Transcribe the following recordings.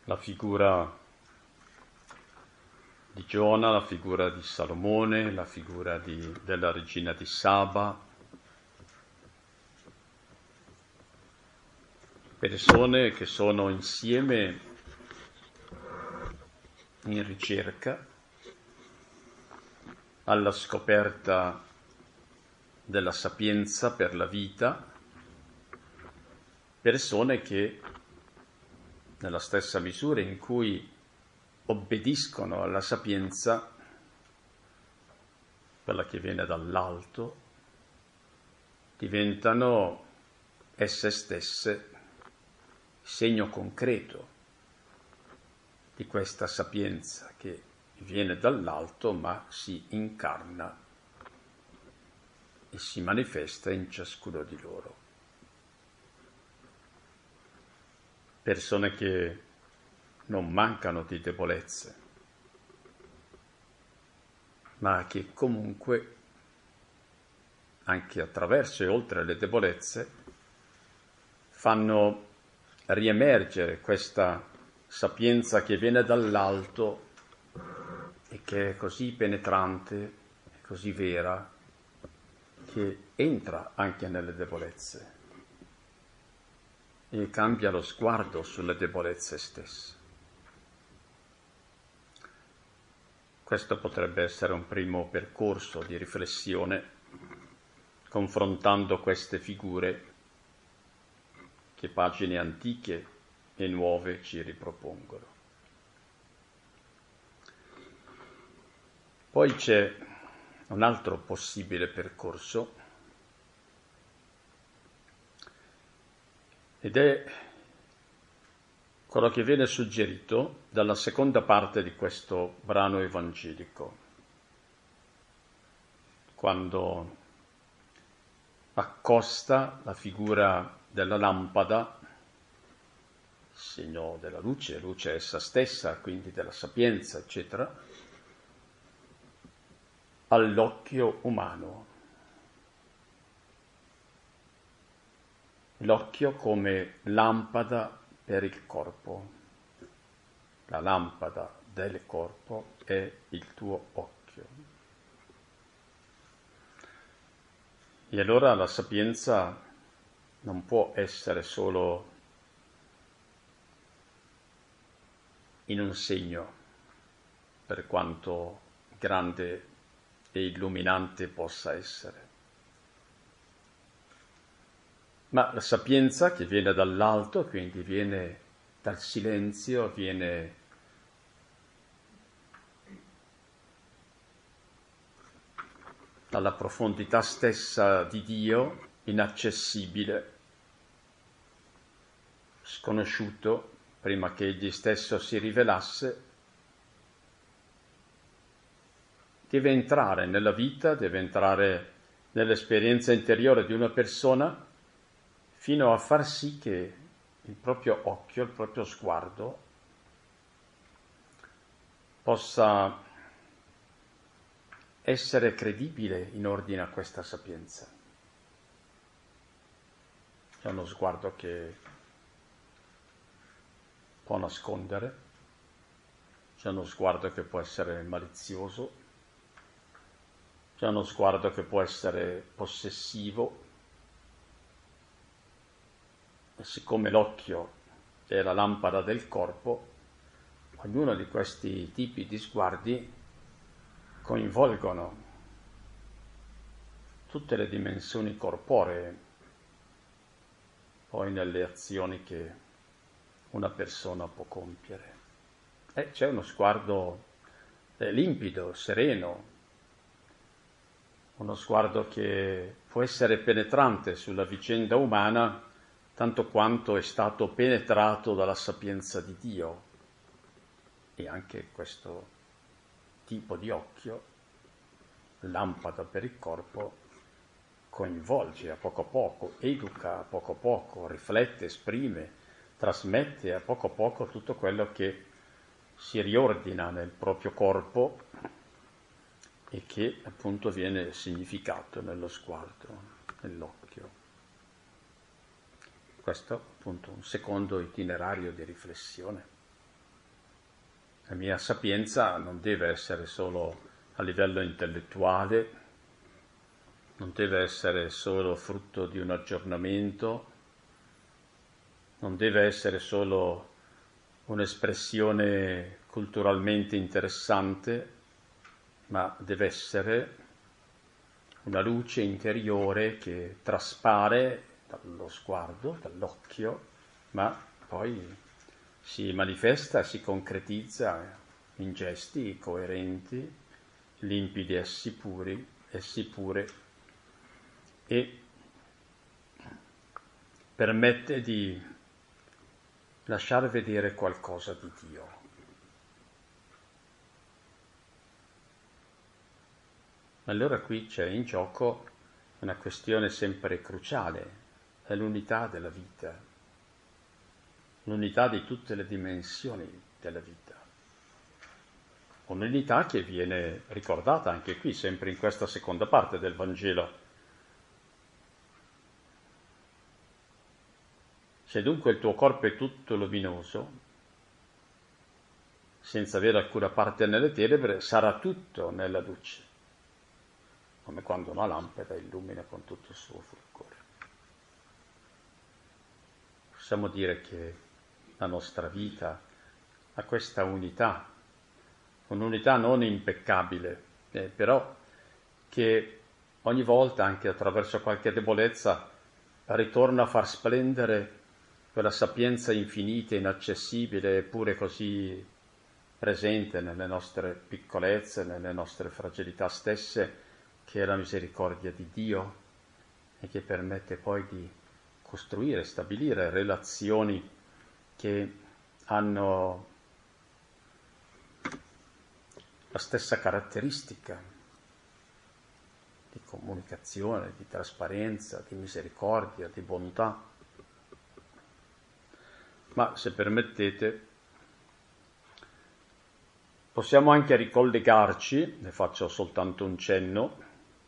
la figura di Giona, la figura di Salomone, la figura della regina di Saba, persone che sono insieme in ricerca alla scoperta della sapienza per la vita, persone che nella stessa misura in cui obbediscono alla sapienza, quella che viene dall'alto, diventano esse stesse segno concreto di questa sapienza che viene dall'alto ma si incarna e si manifesta in ciascuno di loro. Persone che non mancano di debolezze, ma che comunque, anche attraverso e oltre le debolezze, fanno riemergere questa sapienza che viene dall'alto e che è così penetrante e così vera che entra anche nelle debolezze e cambia lo sguardo sulle debolezze stesse. Questo potrebbe essere un primo percorso di riflessione, confrontando queste figure che pagine antiche e nuove ci ripropongono. Poi c'è un altro possibile percorso, ed è quello che viene suggerito dalla seconda parte di questo brano evangelico, quando accosta la figura della lampada, segno della luce, luce essa stessa, quindi della sapienza, eccetera, all'occhio umano. L'occhio come lampada per il corpo. La lampada del corpo è il tuo occhio. E allora la sapienza non può essere solo in un segno, per quanto grande e illuminante possa essere. Ma la sapienza che viene dall'alto, quindi viene dal silenzio, viene dalla profondità stessa di Dio, inaccessibile, sconosciuto, prima che egli stesso si rivelasse, deve entrare nella vita, deve entrare nell'esperienza interiore di una persona, fino a far sì che il proprio occhio, il proprio sguardo possa essere credibile in ordine a questa sapienza. C'è uno sguardo che può nascondere, c'è uno sguardo che può essere malizioso, c'è uno sguardo che può essere possessivo. E siccome l'occhio è la lampada del corpo, ognuno di questi tipi di sguardi coinvolgono tutte le dimensioni corporee, poi nelle azioni che una persona può compiere. E c'è uno sguardo limpido, sereno, uno sguardo che può essere penetrante sulla vicenda umana, tanto quanto è stato penetrato dalla sapienza di Dio. E anche questo tipo di occhio, lampada per il corpo, coinvolge a poco, educa a poco, riflette, esprime, trasmette a poco tutto quello che si riordina nel proprio corpo e che appunto viene significato nello sguardo, nell'occhio. Questo appunto un secondo itinerario di riflessione. La mia sapienza non deve essere solo a livello intellettuale, non deve essere solo frutto di un aggiornamento, non deve essere solo un'espressione culturalmente interessante, ma deve essere una luce interiore che traspare dallo sguardo, dall'occhio, ma poi si manifesta e si concretizza in gesti coerenti, limpidi essi pure, e permette di lasciar vedere qualcosa di Dio. Allora qui c'è in gioco una questione sempre cruciale, è l'unità della vita, l'unità di tutte le dimensioni della vita. Un'unità che viene ricordata anche qui, sempre in questa seconda parte del Vangelo. Se dunque il tuo corpo è tutto luminoso, senza avere alcuna parte nelle tenebre, sarà tutto nella luce, come quando una lampada illumina con tutto il suo fulgore. Possiamo dire che la nostra vita ha questa unità, un'unità non impeccabile, però che ogni volta, anche attraverso qualche debolezza, ritorna a far splendere quella sapienza infinita, inaccessibile, eppure così presente nelle nostre piccolezze, nelle nostre fragilità stesse, che è la misericordia di Dio e che permette poi di costruire, stabilire relazioni che hanno la stessa caratteristica di comunicazione, di trasparenza, di misericordia, di bontà. Ma se permettete, possiamo anche ricollegarci, ne faccio soltanto un cenno,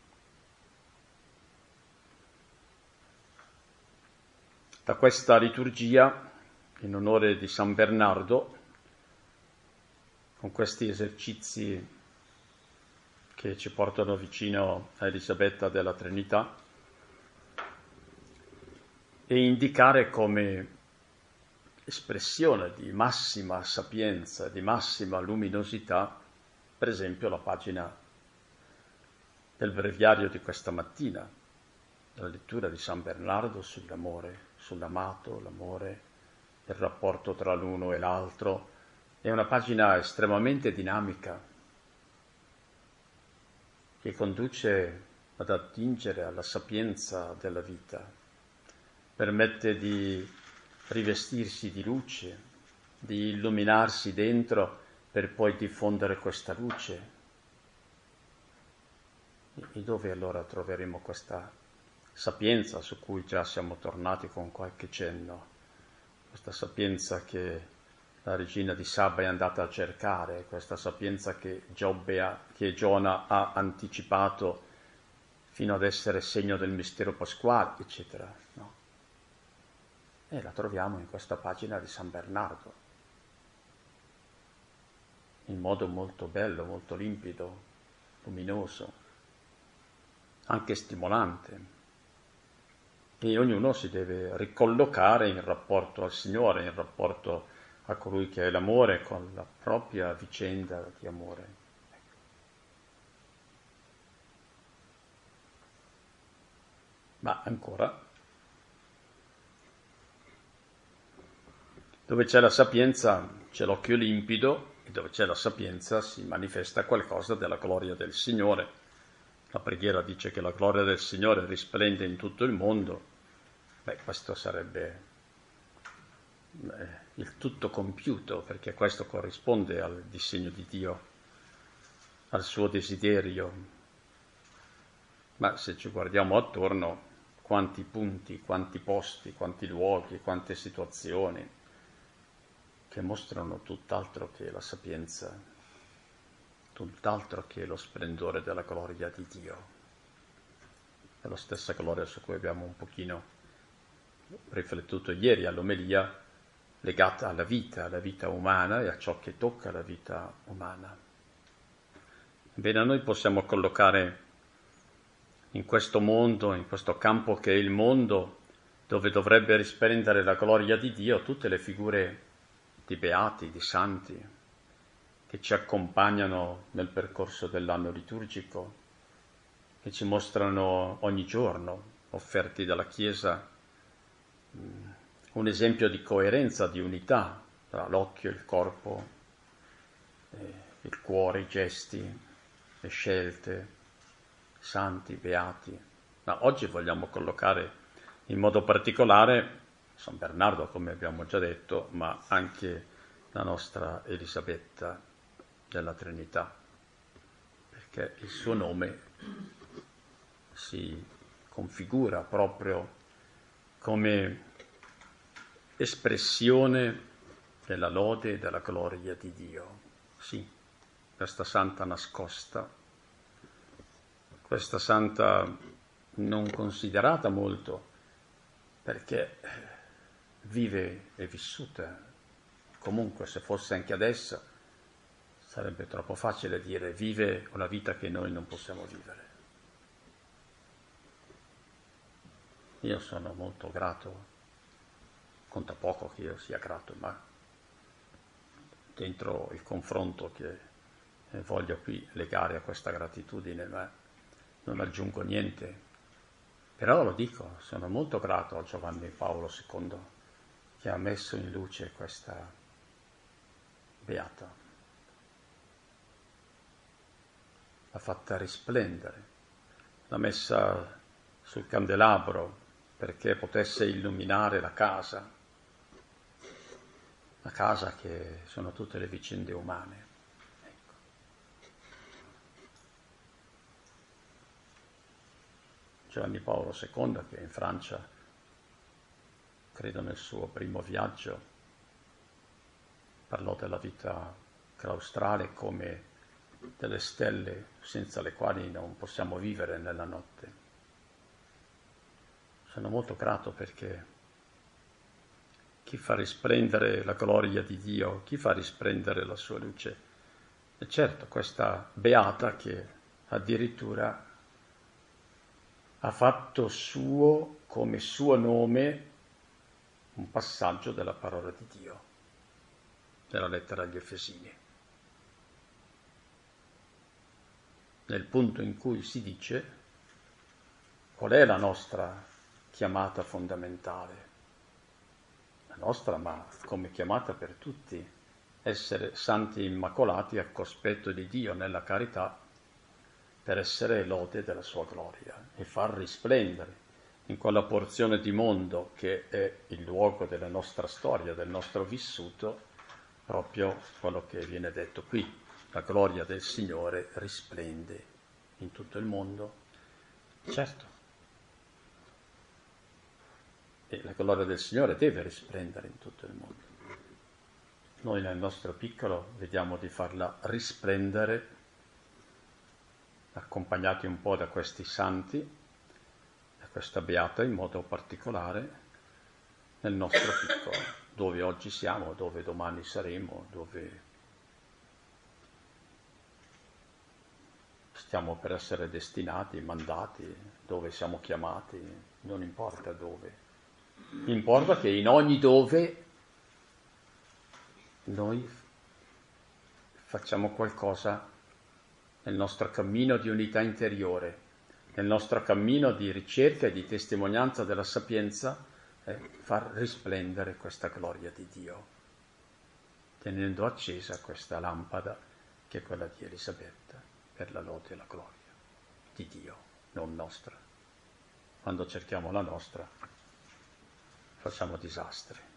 da questa liturgia in onore di San Bernardo, con questi esercizi che ci portano vicino a Elisabetta della Trinità, e indicare come espressione di massima sapienza, di massima luminosità, per esempio la pagina del breviario di questa mattina, la lettura di San Bernardo sull'amore, sull'amato, l'amore, il rapporto tra l'uno e l'altro. È una pagina estremamente dinamica che conduce ad attingere alla sapienza della vita, permette di rivestirsi di luce, di illuminarsi dentro per poi diffondere questa luce. E dove allora troveremo questa sapienza su cui già siamo tornati con qualche cenno? Questa sapienza che la regina di Saba è andata a cercare, questa sapienza che Giona ha anticipato fino ad essere segno del mistero pasquale, eccetera, no? E la troviamo in questa pagina di San Bernardo, in modo molto bello, molto limpido, luminoso, anche stimolante. E ognuno si deve ricollocare in rapporto al Signore, in rapporto a colui che è l'amore, con la propria vicenda di amore. Ma ancora, dove c'è la sapienza c'è l'occhio limpido, e dove c'è la sapienza si manifesta qualcosa della gloria del Signore. La preghiera dice che la gloria del Signore risplende in tutto il mondo. Questo sarebbe il tutto compiuto, perché questo corrisponde al disegno di Dio, al suo desiderio. Ma se ci guardiamo attorno, quanti punti, quanti posti, quanti luoghi, quante situazioni che mostrano tutt'altro che la sapienza, tutt'altro che lo splendore della gloria di Dio. È la stessa gloria su cui abbiamo un pochino riflettuto ieri all'omelia, legata alla vita umana e a ciò che tocca la vita umana. Ebbene, noi possiamo collocare in questo mondo, in questo campo che è il mondo, dove dovrebbe risplendere la gloria di Dio, tutte le figure di beati, di santi, che ci accompagnano nel percorso dell'anno liturgico, che ci mostrano ogni giorno, offerti dalla Chiesa, un esempio di coerenza, di unità tra l'occhio, il corpo, il cuore, i gesti, le scelte, santi, beati. Ma oggi vogliamo collocare in modo particolare San Bernardo, come abbiamo già detto, ma anche la nostra Elisabetta della Trinità, perché il suo nome si configura proprio come espressione della lode e della gloria di Dio. Sì, questa santa nascosta, questa santa non considerata molto, perché vive e vissuta. Comunque, se fosse anche adesso, sarebbe troppo facile dire vive una vita che noi non possiamo vivere. Io sono molto grato, conta poco che io sia grato, ma dentro il confronto che voglio qui legare a questa gratitudine, ma non aggiungo niente. Però lo dico, sono molto grato a Giovanni Paolo II che ha messo in luce questa beata, l'ha fatta risplendere, l'ha messa sul candelabro perché potesse illuminare la casa che sono tutte le vicende umane. Ecco. Giovanni Paolo II, che in Francia, credo nel suo primo viaggio, parlò della vita claustrale come delle stelle senza le quali non possiamo vivere nella notte. Sono molto grato perché chi fa risplendere la gloria di Dio, chi fa risplendere la sua luce, e certo questa beata che addirittura ha fatto suo, come suo nome, un passaggio della parola di Dio, nella lettera agli Efesini, nel punto in cui si dice qual è la nostra chiamata fondamentale, la nostra, ma come chiamata per tutti, essere santi immacolati a cospetto di Dio nella carità, per essere lode della sua gloria e far risplendere in quella porzione di mondo che è il luogo della nostra storia, del nostro vissuto, proprio quello che viene detto qui. La gloria del Signore risplende in tutto il mondo. Certo. E la gloria del Signore deve risplendere in tutto il mondo. Noi nel nostro piccolo vediamo di farla risplendere, accompagnati un po' da questi santi, da questa beata in modo particolare, nel nostro piccolo, dove oggi siamo, dove domani saremo, dove stiamo per essere destinati, mandati, dove siamo chiamati, non importa dove. Importa che in ogni dove noi facciamo qualcosa nel nostro cammino di unità interiore, nel nostro cammino di ricerca e di testimonianza della sapienza, far risplendere questa gloria di Dio, tenendo accesa questa lampada che è quella di Elisabetta, per la lode e la gloria di Dio, non nostra. Quando cerchiamo la nostra, facciamo disastri.